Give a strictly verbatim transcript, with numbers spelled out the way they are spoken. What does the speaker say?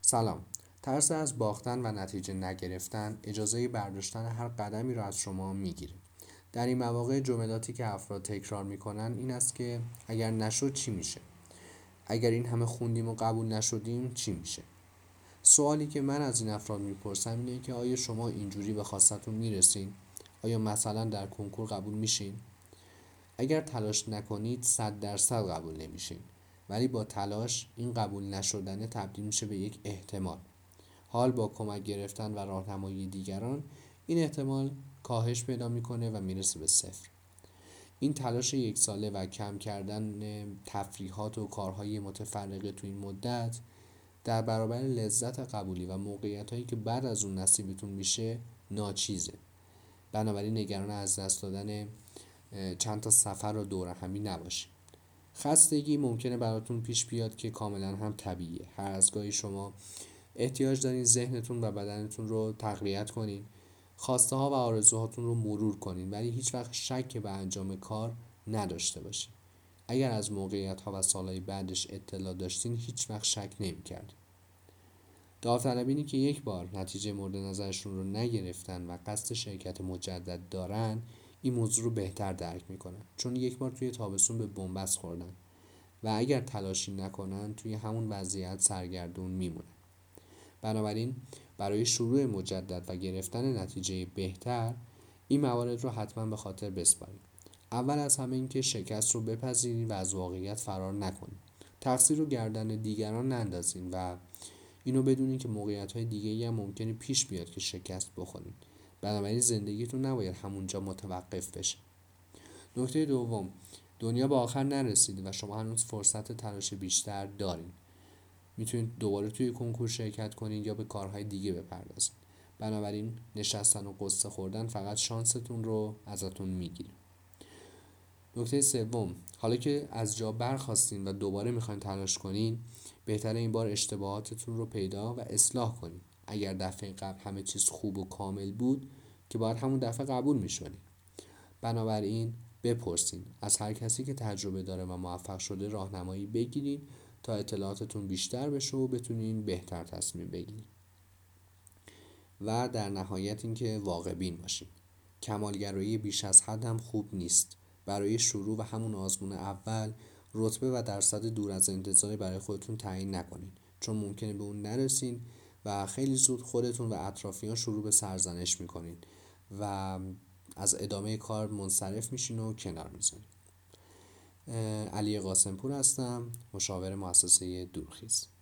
سلام. ترس از باختن و نتیجه نگرفتن اجازه برداشتن هر قدمی را از شما میگیره. در این مواقع جملاتی که افراد تکرار میکنن این است که اگر نشد چی میشه؟ اگر این همه خوندیم و قبول نشدیم چی میشه؟ سوالی که من از این افراد میپرسم اینه که آیا شما اینجوری به خواستتون میرسین؟ آیا مثلا در کنکور قبول میشین؟ اگر تلاش نکنید صد درصد قبول نمیشین، ولی با تلاش این قبول نشدن تبدیل میشه به یک احتمال. حال با کمک گرفتن و راهنمایی دیگران این احتمال کاهش پیدا میکنه و میرسه به صفر. این تلاش یک ساله و کم کردن تفریحات و کارهای متفرقه تو این مدت در برابر لذت قبولی و موقعیت هایی که بعد از اون نصیبتون میشه ناچیزه. بنابراین نگران از دست دادن چند تا سفر و دوره همی نباشید. خستگی ممکنه براتون پیش بیاد که کاملا هم طبیعیه. هر از گاهی شما احتیاج دارین ذهنتون و بدنتون رو تقویت کنین، خواسته ها و آرزوهاتون رو مرور کنین، ولی هیچ وقت شک به انجام کار نداشته باشین. اگر از موقعیت ها و سالهای بعدش اطلاع داشتین هیچ وقت شک نمی‌کردین. داوطلبینی که یک بار نتیجه مورد نظرشون رو نگرفتن و قصد شرکت مجدد دارن این موضوع رو بهتر درک میکنن، چون یک بار توی تابستون به بنبست خوردن و اگر تلاشی نکنن توی همون وضعیت سرگردون میمونن. بنابراین برای شروع مجدد و گرفتن نتیجه بهتر این موارد رو حتما به خاطر بسپارید. اول از همه این که شکست رو بپذیرید و از واقعیت فرار نکنید. تقصیر رو گردن دیگران نندازین و اینو بدونین که موقعیت‌های دیگه‌ای هم ممکنه پیش بیاد که شکست بخورید. بنابراین زندگیتون نباید همونجا متوقف بشه. نکته دوم، دنیا به آخر نرسیده و شما هنوز فرصت تلاش بیشتر دارین. میتونید دوباره توی کنکور شرکت کنید یا به کارهای دیگه بپردازید. بنابراین نشستن و قصه خوردن فقط شانستون رو ازتون میگیره. نکته سوم، حالا که از جا برخواستین و دوباره میخواین تلاش کنین، بهتره این بار اشتباهاتتون رو پیدا و اصلاح کنین. اگر دفعه قبل همه چیز خوب و کامل بود که باید همون دفعه قبول میشونین. بنابراین بپرسین از هر کسی که تجربه داره و موفق شده راهنمایی بگیرید تا اطلاعاتتون بیشتر بشه و بتونین بهتر تصمیم بگیرید. و در نهایت اینکه واقع بین باشین. کمالگرایی بیش از حد هم خوب نیست. برای شروع و همون آزمون اول رتبه و درصد دور از انتظاری برای خودتون تعیین نکنین، چون ممکنه به اون نرسین و خیلی زود خودتون و اطرافیان شروع به سرزنش میکنین و از ادامه کار منصرف میشین و کنار میذارین. علی قاسمپور هستم، مشاور مؤسسه دورخیز.